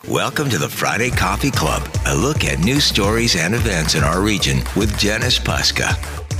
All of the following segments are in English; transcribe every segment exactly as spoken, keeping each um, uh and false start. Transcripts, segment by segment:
Welcome to the Friday Coffee Club, a look at news stories and events in our region with Janice Puska.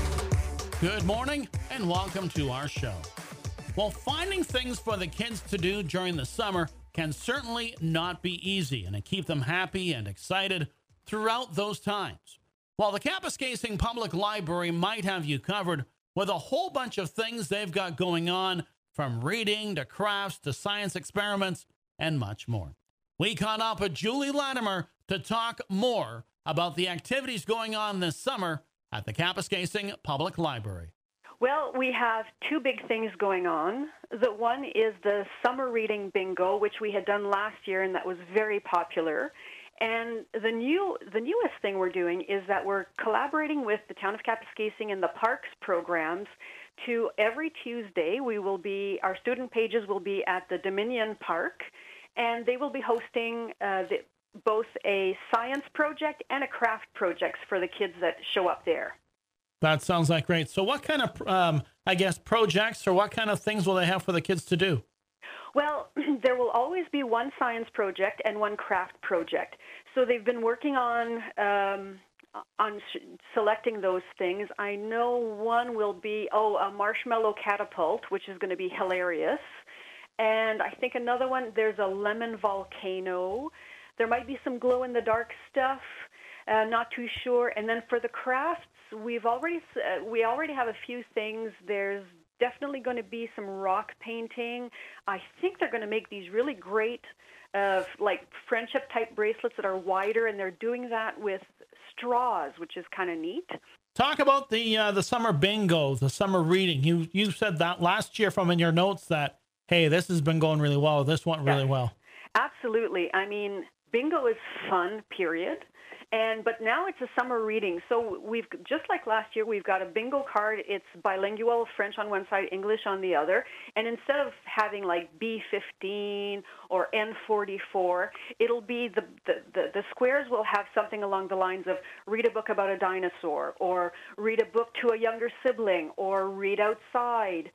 Good morning and welcome to our show. Well, finding things for the kids to do during the summer can certainly not be easy, and to keep them happy and excited throughout those times. While the Kapuskasing Public Library might have you covered with a whole bunch of things they've got going on, from reading to crafts to science experiments and much more. We caught up with Julie Latimer to talk more about the activities going on this summer at the Kapuskasing Public Library. Well, we have two big things going on. The one is the summer reading bingo, which we had done last year, and that was very popular. And the new, the newest thing we're doing is that we're collaborating with the Town of Kapuskasing and the Parks programs to every Tuesday we will be, our student pages will be at the Dominion Park, and they will be hosting uh, the, both a science project and a craft projects for the kids that show up there. That sounds like great. So what kind of, um, I guess, projects or what kind of things will they have for the kids to do? Well, there will always be one science project and one craft project. So they've been working on um, on sh- selecting those things. I know one will be, oh, a marshmallow catapult, which is going to be hilarious. And I think another one, there's a lemon volcano. There might be some glow-in-the-dark stuff, uh, not too sure. And then for the crafts, we've already uh, we already have a few things. There's definitely going to be some rock painting. I think they're going to make these really great, uh, like friendship-type bracelets that are wider, and they're doing that with straws, which is kind of neat. Talk about the uh, the summer bingo, the summer reading. You you said that last year from in your notes that, hey, this has been going really well. This went really yes, well. Absolutely. I mean, bingo is fun, period. And but now it's a summer reading. So we've, just like last year, we've got a bingo card. It's bilingual, French on one side, English on the other. And instead of having like B fifteen or N forty-four, it'll be the, the, the, the squares will have something along the lines of read a book about a dinosaur, or read a book to a younger sibling, or read outside,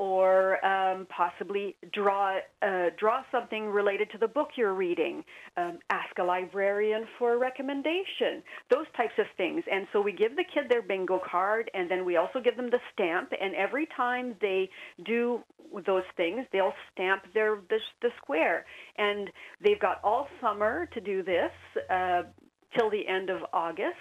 or um, possibly draw uh, draw something related to the book you're reading, um, ask a librarian for a recommendation, those types of things. And so we give the kid their bingo card, and then we also give them the stamp, and every time they do those things, they'll stamp their the, the square. And they've got all summer to do this uh, till the end of August.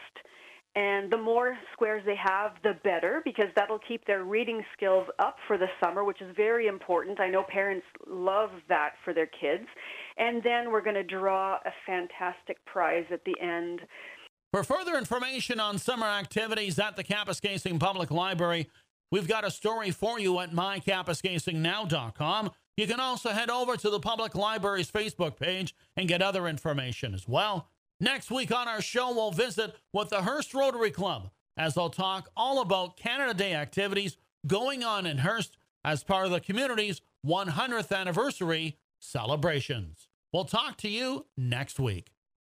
And the more squares they have, the better, because that'll keep their reading skills up for the summer, which is very important. I know parents love that for their kids. And then we're going to draw a fantastic prize at the end. For further information on summer activities at the Kapuskasing Public Library, we've got a story for you at my kapuskasing now dot com. You can also head over to the Public Library's Facebook page and get other information as well. Next week on our show, we'll visit with the Hearst Rotary Club as they'll talk all about Canada Day activities going on in Hearst as part of the community's one hundredth anniversary celebrations. We'll talk to you next week.